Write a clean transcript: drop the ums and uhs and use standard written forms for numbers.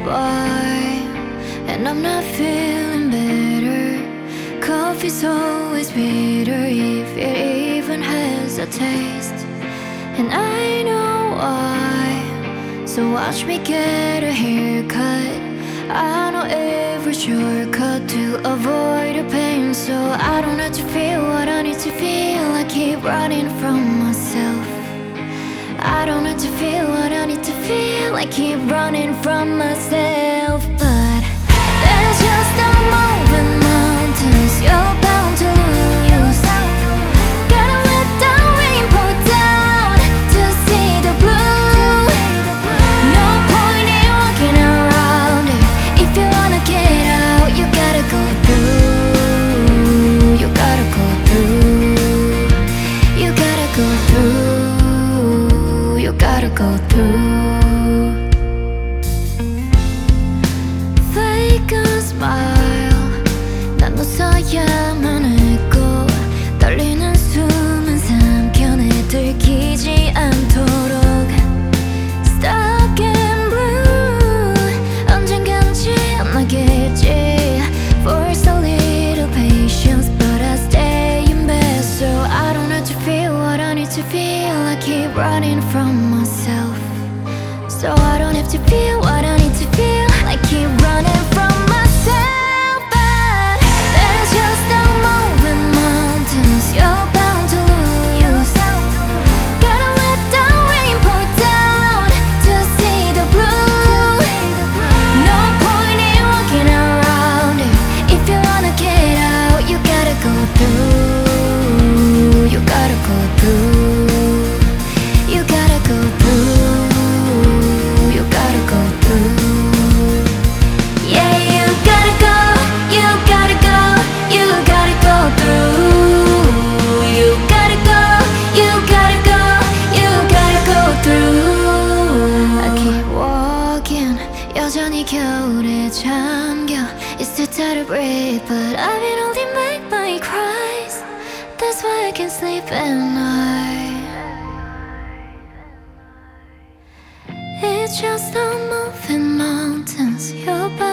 why, and I'm not feeling better. Coffee's always bitter if it even has a taste, and I know why. So watch me get a haircut. I know every shortcut to avoid the pain, so I don't have to feel what I need to feel. I keep running from myself. I don't have to feel what I need to feel. I keep running from myself. But there's just a moving mountains you're bound to lose. Gotta let the rain pour down to see the blue. No point in walking around it. If you wanna get out, you gotta go through. You gotta go through. You gotta go through. You gotta go through. Fake a smile. 난 웃어야만 했고 떨리는 숨은 삼켜내 들키지 않도록 Stuck in blue. 언젠간 지나겠지. Force a little patience, but I stay in bed, so I don't have to feel what I need to feel. I keep running from myself, so I don't have to feel what I need to feel. I keep running from myself. But there's just a moving mountains you're bound to lose. Gotta let the rain pour down to see the blue. No point in walking around it. If you wanna get out, you gotta go through. You gotta go through. You gotta go through. You gotta go through. Yeah, you gotta go. You gotta go. You gotta go through. You gotta go. You gotta go. You gotta go through. I keep walking. 여전히 겨울에 잠겨. It's too tight to breathe, but I've been holding back my cries. That's why I can't sleep at night. It's just a moving mountains you're by.